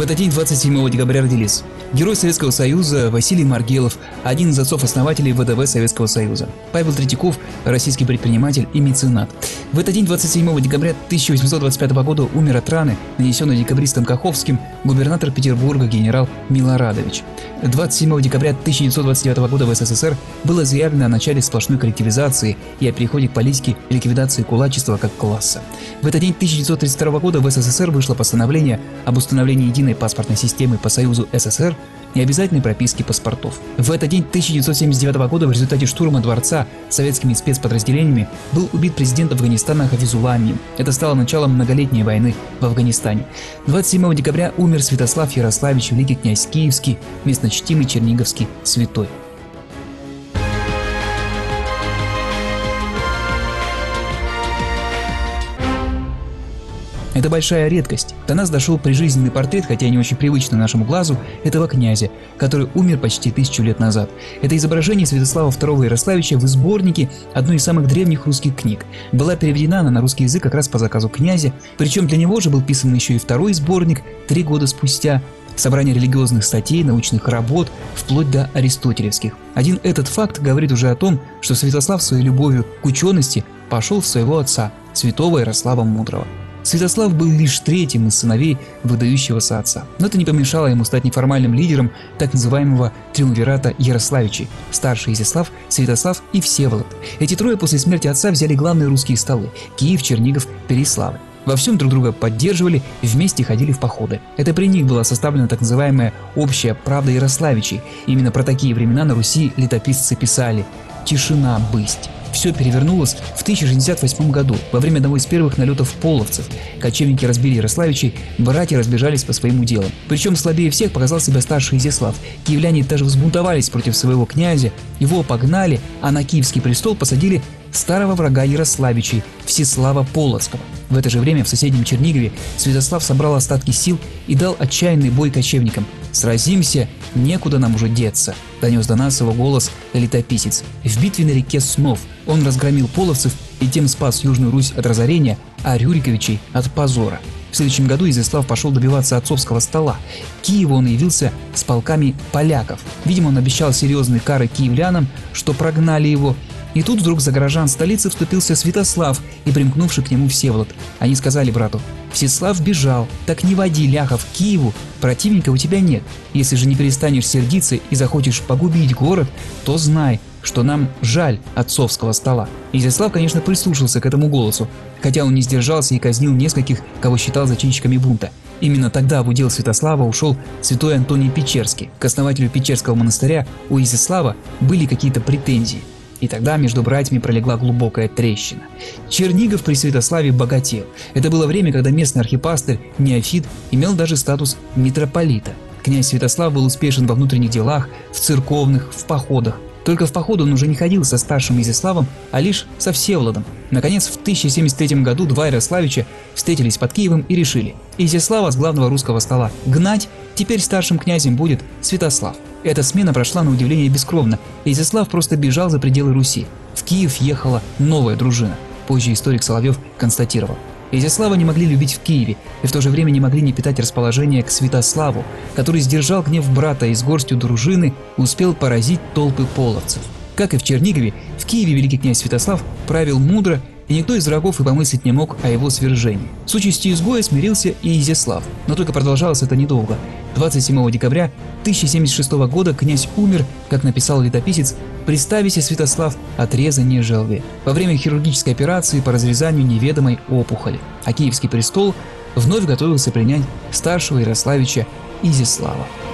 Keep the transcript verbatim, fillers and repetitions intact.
этот день, двадцать седьмого декабря, родились герой Советского Союза Василий Маргелов, один из отцов-основателей вэ дэ вэ Советского Союза, Павел Третьяков, российский предприниматель и меценат. В этот день, двадцать седьмого декабря тысяча восемьсот двадцать пятого года, умер от раны, нанесенной декабристом Каховским, губернатор Петербурга генерал Милорадович. двадцать седьмого декабря тысяча девятьсот двадцать девятого года в эс эс эс эр было заявлено о начале сплошной коллективизации и о переходе к политике и ликвидации кулачества как класса. В этот день тысяча девятьсот тридцать второго года в эс эс эс эр вышло постановление об установлении единой паспортной системы по Союзу эс эс эр и обязательной прописки паспортов. В этот день тысяча девятьсот семьдесят девятого года в результате штурма дворца советскими спецподразделениями был убит президент Афганистана Хафизулла Амин. Это стало началом многолетней войны в Афганистане. двадцать седьмого декабря умер Святослав Ярославич, великий князь Киевский, местночтимый черниговский святой. Это большая редкость. До нас дошел прижизненный портрет, хотя и не очень привычный нашему глазу, этого князя, который умер почти тысячу лет назад. Это изображение Святослава второго Ярославича в сборнике одной из самых древних русских книг. Была переведена она на русский язык как раз по заказу князя, причем для него же был писан еще и второй сборник три года спустя. Собрание религиозных статей, научных работ, вплоть до аристотелевских. Один этот факт говорит уже о том, что Святослав своей любовью к учености пошел в своего отца, святого Ярослава Мудрого. Святослав был лишь третьим из сыновей выдающегося отца, но это не помешало ему стать неформальным лидером так называемого триумвирата Ярославичей – старший Изяслав, Святослав и Всеволод. Эти трое после смерти отца взяли главные русские столы – Киев, Чернигов, Переяславль. Во всем друг друга поддерживали, вместе ходили в походы. Это при них была составлена так называемая общая правда Ярославичей. Именно про такие времена на Руси летописцы писали «Тишина бысть». Все перевернулось в тысяча шестьдесят восьмом году, во время одного из первых налетов половцев. Кочевники разбили Ярославичей, братья разбежались по своим уделам. Причем слабее всех показал себя старший Изяслав. Киевляне даже взбунтовались против своего князя, его погнали, а на киевский престол посадили старого врага Ярославичей, Всеслава Полоцкого. В это же время в соседнем Чернигове Святослав собрал остатки сил и дал отчаянный бой кочевникам. «Сразимся, некуда нам уже деться», — донес до нас его голос летописец. В битве на реке Снов он разгромил половцев и тем спас Южную Русь от разорения, а Рюриковичей от позора. В следующем году Изяслав пошел добиваться отцовского стола. К Киеву он явился с полками поляков. Видимо, он обещал серьезные кары киевлянам, что прогнали его. И тут вдруг за горожан столицы вступился Святослав и примкнувший к нему Всеволод. Они сказали брату: «Всеслав бежал, так не води ляхов к Киеву, противника у тебя нет. Если же не перестанешь сердиться и захочешь погубить город, то знай, что нам жаль отцовского стола». Изяслав, конечно, прислушался к этому голосу, хотя он не сдержался и казнил нескольких, кого считал зачинщиками бунта. Именно тогда в удел Святослава ушел святой Антоний Печерский. К основателю Печерского монастыря у Изяслава были какие-то претензии. И тогда между братьями пролегла глубокая трещина. Чернигов при Святославе богател. Это было время, когда местный архипастырь Неофит имел даже статус митрополита. Князь Святослав был успешен во внутренних делах, в церковных, в походах. Только в поход он уже не ходил со старшим Изяславом, а лишь со Всеволодом. Наконец, в тысяча семьдесят третьем году два Ярославича встретились под Киевом и решили: Изяслава с главного русского стола гнать, теперь старшим князем будет Святослав. Эта смена прошла на удивление бескровно. Изяслав просто бежал за пределы Руси. В Киев ехала новая дружина. Позже историк Соловьев констатировал: Изяслава не могли любить в Киеве и в то же время не могли не питать расположение к Святославу, который сдержал гнев брата и с горстью дружины успел поразить толпы половцев. Как и в Чернигове, в Киеве великий князь Святослав правил мудро, и никто из врагов и помыслить не мог о его свержении. С участью изгоя смирился и Изяслав, но только продолжалось это недолго. двадцать седьмого декабря тысяча семьдесят шестого года князь умер, как написал летописец: «Представися, Святослав, отрезание желвы», во время хирургической операции по разрезанию неведомой опухоли, а киевский престол вновь готовился принять старшего Ярославича Изяслава.